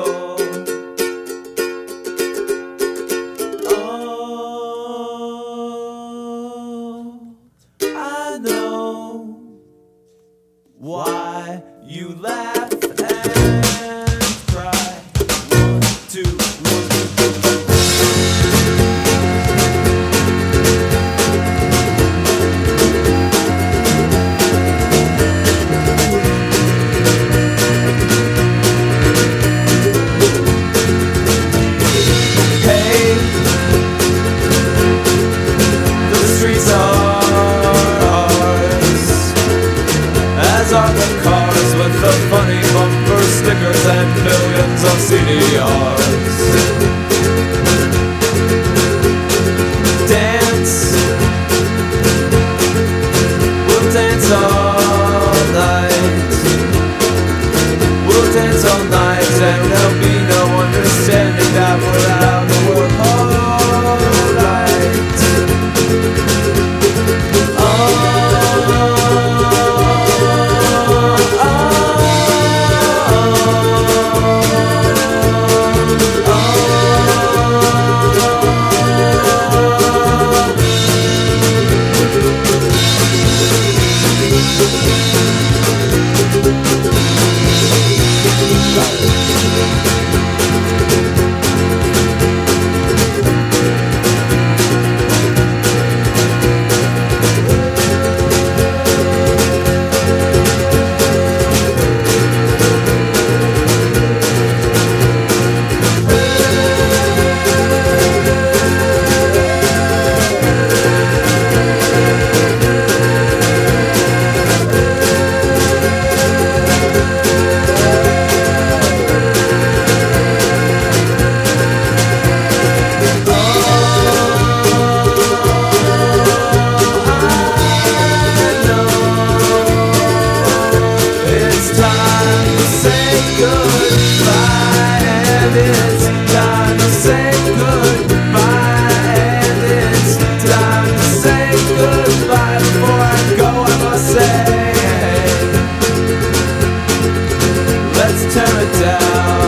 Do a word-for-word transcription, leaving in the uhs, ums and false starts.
bicycle. Oh, I know why you laugh and cry. One, two, one, two, two. Are the cars with the funny bumper stickers and millions of C D Rs. Dance, we'll dance all night. We'll dance all night, and there'll be no understanding that we're out and we're alright. Oh, it's time to say goodbye, and it's time to say goodbye. Before I go, I must say, let's tear it down.